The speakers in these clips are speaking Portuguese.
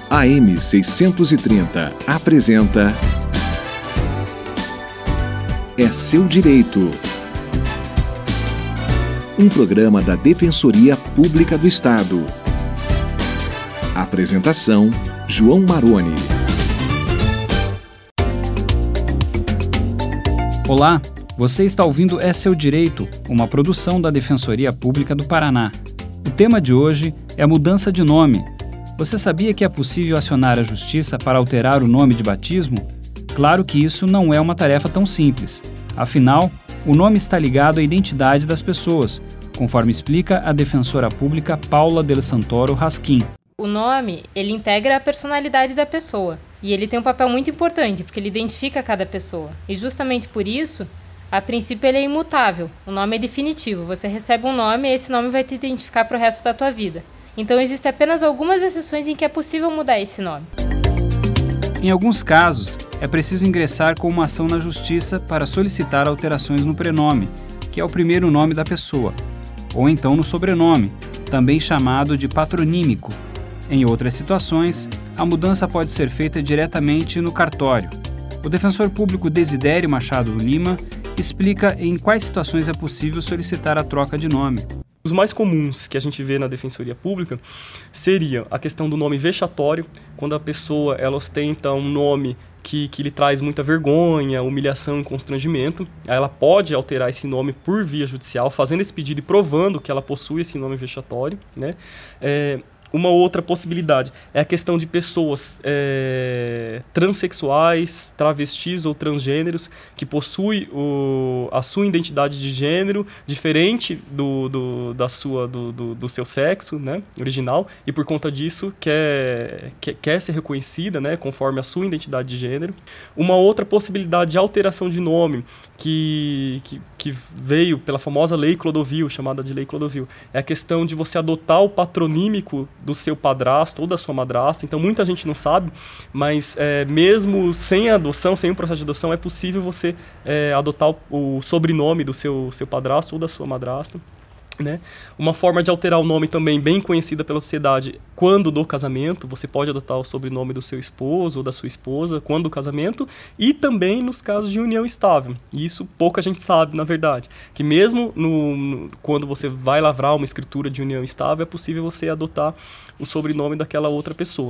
AM 630 apresenta É Seu Direito. Um programa da Defensoria Pública do Estado. Apresentação: João Maroni. Olá, você está ouvindo É Seu Direito, uma produção da Defensoria Pública do Paraná. O tema de hoje é a mudança de nome. Você sabia que é possível acionar a Justiça para alterar o nome de batismo? Claro que isso não é uma tarefa tão simples. Afinal, o nome está ligado à identidade das pessoas, conforme explica a defensora pública Paula Del Santoro Raskin. O nome, ele integra a personalidade da pessoa e ele tem um papel muito importante, porque ele identifica cada pessoa. E justamente por isso, a princípio ele é imutável, o nome é definitivo. Você recebe um nome e esse nome vai te identificar para o resto da tua vida. Então existem apenas algumas exceções em que é possível mudar esse nome. Em alguns casos, é preciso ingressar com uma ação na Justiça para solicitar alterações no prenome, que é o primeiro nome da pessoa, ou então no sobrenome, também chamado de patronímico. Em outras situações, a mudança pode ser feita diretamente no cartório. O defensor público Desidério Machado Lima explica em quais situações é possível solicitar a troca de nome. Os mais comuns que a gente vê na Defensoria Pública seria a questão do nome vexatório, quando a pessoa ela ostenta um nome que lhe traz muita vergonha, humilhação e constrangimento. Ela pode alterar esse nome por via judicial, fazendo esse pedido e provando que ela possui esse nome vexatório, né? Uma outra possibilidade é a questão de pessoas transexuais, travestis ou transgêneros que possuem a sua identidade de gênero diferente do seu sexo, né, original, e por conta disso quer ser reconhecida, né, conforme a sua identidade de gênero. Uma outra possibilidade de alteração de nome que veio pela famosa Lei Clodovil, chamada de Lei Clodovil, é a questão de você adotar o patronímico do seu padrasto ou da sua madrasta. Então muita gente não sabe, mas mesmo sem a adoção, sem o processo de adoção, é possível você adotar o sobrenome do seu padrasto ou da sua madrasta, né? Uma forma de alterar o nome também bem conhecida pela sociedade, quando do casamento, você pode adotar o sobrenome do seu esposo ou da sua esposa quando do casamento, e também nos casos de união estável. E isso pouca gente sabe, na verdade, que mesmo quando você vai lavrar uma escritura de união estável, é possível você adotar o sobrenome daquela outra pessoa.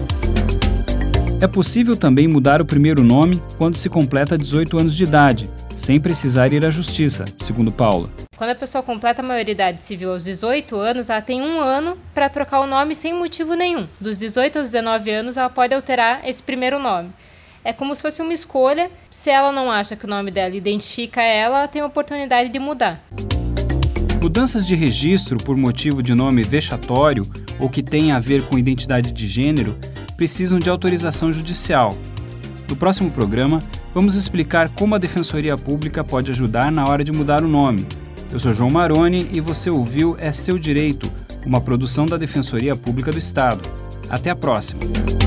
É possível também mudar o primeiro nome quando se completa 18 anos de idade, sem precisar ir à Justiça, segundo Paula. Quando a pessoa completa a maioridade civil aos 18 anos, ela tem 1 ano para trocar o nome sem motivo nenhum. Dos 18 aos 19 anos, ela pode alterar esse primeiro nome. É como se fosse uma escolha. Se ela não acha que o nome dela identifica ela tem a oportunidade de mudar. Mudanças de registro por motivo de nome vexatório ou que tenha a ver com identidade de gênero precisam de autorização judicial. No próximo programa, vamos explicar como a Defensoria Pública pode ajudar na hora de mudar o nome. Eu sou João Maroni e você ouviu É Seu Direito, uma produção da Defensoria Pública do Estado. Até a próxima!